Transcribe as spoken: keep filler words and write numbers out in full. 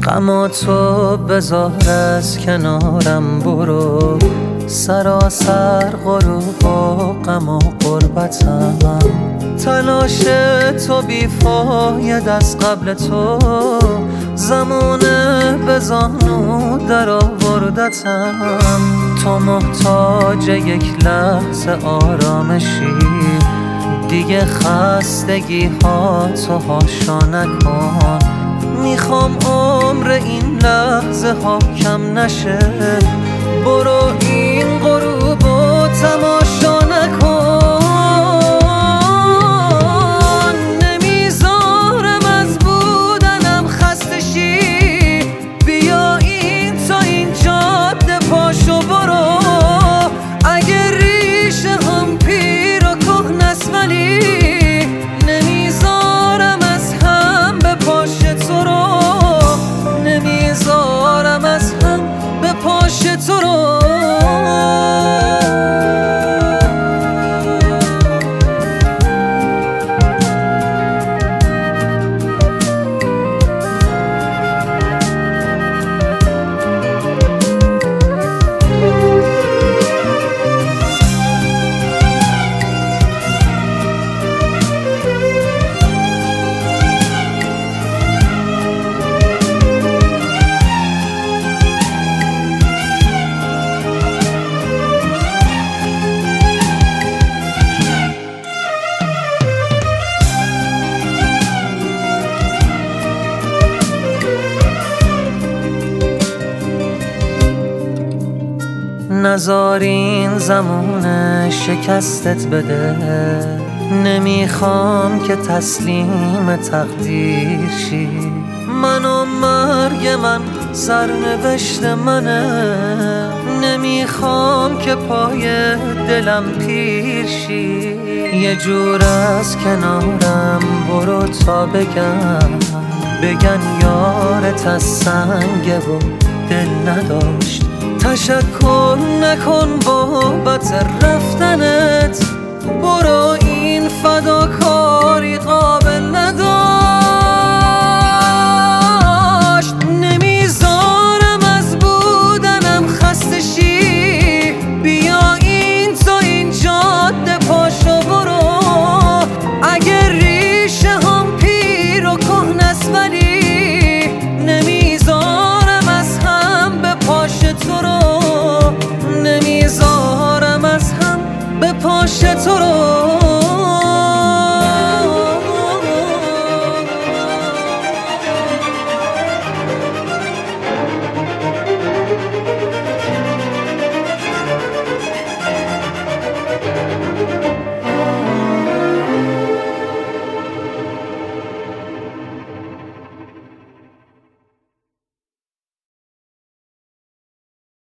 غم تو بذار از کنارم برو، سراسر غروب و غم و غربتم. تلاش تو بیفاید از قبل تو، زمانه به زانو در آوردتم. تو محتاج یک لحظه آرامشی، دیگه خستگی ها تو هاشا نکن. میخوام عمر این لحظه ها کم نشه، برو این غروب و تماشا نکن. نمیذارم از بودنم خسته شی، بیا این تا این جاده پاشو برو. اگه ریشه هم پیر و کهنه است ولی نمیذارم از هم به پاش تو رو، نمیذارم از هم به پاش تو رو. نذار این زمونه شکستت بده، نمیخوام که تسلیم تقدیر شی. من و مرگ من سرنوشت منه، نمیخوام که پای دلم پیر شی. یه جور از کنارم برو تا بگن، بگن یارت از سنگه و دل نداشت. تشکر نکن بابت رفتنت، برو این فداکاری قابل نداشت. نمیذارم از بودنم خسته شی، بیا این تا این جاده پاشو برو. اگه ریشه هم پیر و کهنه است ولی